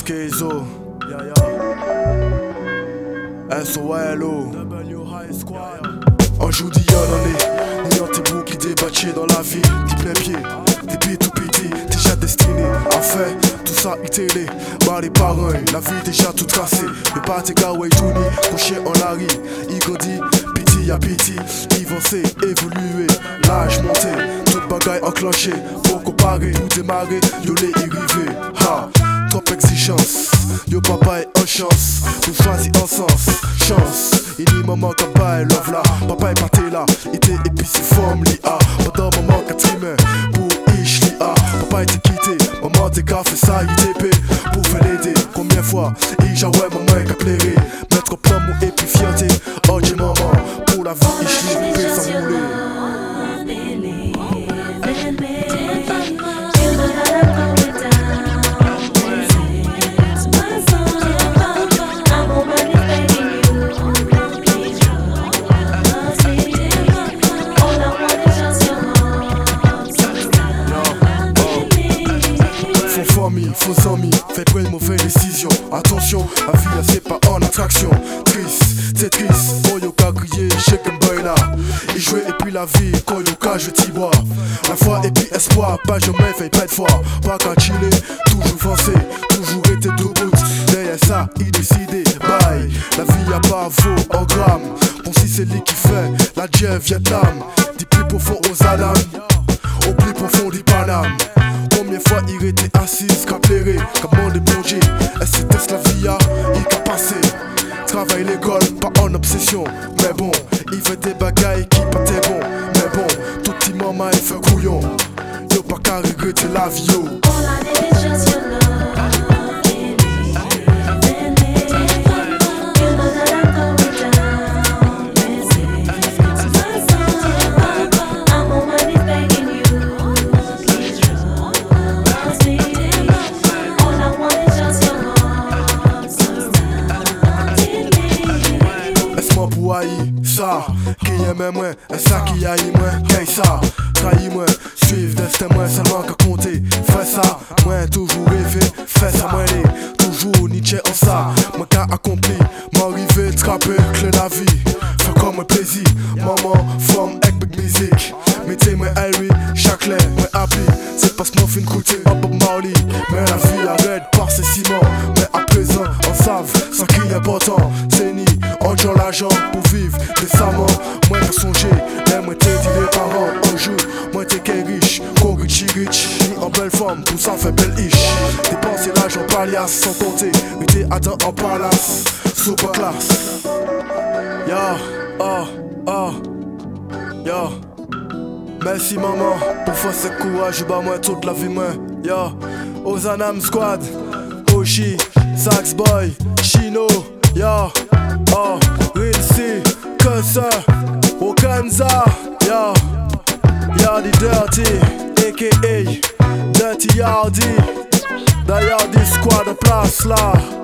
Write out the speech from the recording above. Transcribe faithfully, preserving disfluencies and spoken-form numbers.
Kezo, yeah, yeah. S O L O, W High Squad. Un jour d'hier on est, n'ayant tes bouts qui débatchaient dans la vie. T'y plein pied, t'es pis tout petit, déjà destiné. En fait, tout ça il télé, par les parents, la vie déjà tout tracée. Le pâté Gawai Touni, couché en Larry, il grandit, piti à piti, avancé, évolué, l'âge monté, toute bagaille enclenchée, pour comparer, tout démarrer, yo les y river. Ha! Trop exigence, yo papa est en chance, nous choisis en sens, chance. Il y maman papa est love là, papa est parti là, il était épicé forme l'I A. Pendant maman quatrième pour ish l'I A. Papa était quitté, maman t'es qu'à fait ça, il était payé pour faire l'aider. Combien fois, il j'ai ouais maman est qu'à plairer. Mettre plein mot et puis fierté, oh j'ai maman, pour la vie ish l'I A sans rouler. Faux amis, faites pas une mauvaise décision. Attention, la vie là c'est pas en attraction. Triste, c'est triste, oh yo ka crier, shake and boy là. Il jouait et puis la vie, quand yo ka je t'y bois. La foi et puis espoir, pas jamais fait pas de foi. Pas qu'à chiller, toujours foncé, toujours été debout. Derrière ça, il décidait, bye. La vie a pas vaut en grammes. Bon si c'est lui qui fait, la Dieu Vietnam. Des plus profonds aux Adam, au plus profond des Paname. Combien fois il était assis, qu'à plairer, qu'à demander bon Dieu. Est-ce que c'était la vie, il qu'a passé. Travail l'école, pas en obsession. Mais bon, il fait des bagailles qui pas très bon. Mais bon, tout petit maman il fait couillon. Yo pas qu'à regretter la vie, yo. Pour haïr ça, qui aime moins, et ça qui haït moins, qu'aille ça, trahis moins, suivre destin moins, seulement qu'à compter, fais ça, moins toujours rêver, fais ça moins les, toujours Nietzsche en ça, moi qu'à accompli, m'arriver, trapper, clé la vie, fais comme un plaisir, maman, forme, avec big music, mettez-moi Harry, chaque l'air, moi happy, c'est parce que mon fin coûté, oh Bob Marley, mais la vie arrête par ces ciments, mais à présent, on savent, ce qui est important, c'est ni, on joue l'argent pour vivre décemment. Moi pour songer, mais moi t'es dit les parents un jour. Moi t'es qu'un riche, qu'on rich rich. Ni en belle forme, tout ça fait belle ish. Dépenser l'argent palias sans compter. Mais t'es atteint en palace, super classe. Ya, oh, oh, ya. Merci maman pour faire ce courage, bah moi toute la vie moi. Ya, Ozanam Squad, Oshi, Sax Boy, Chino, ya. Oh, real C, Cursor, Okanza, yeah, Yardy Dirty, A K A Dirty Yardy, the Yardy Squad en place là.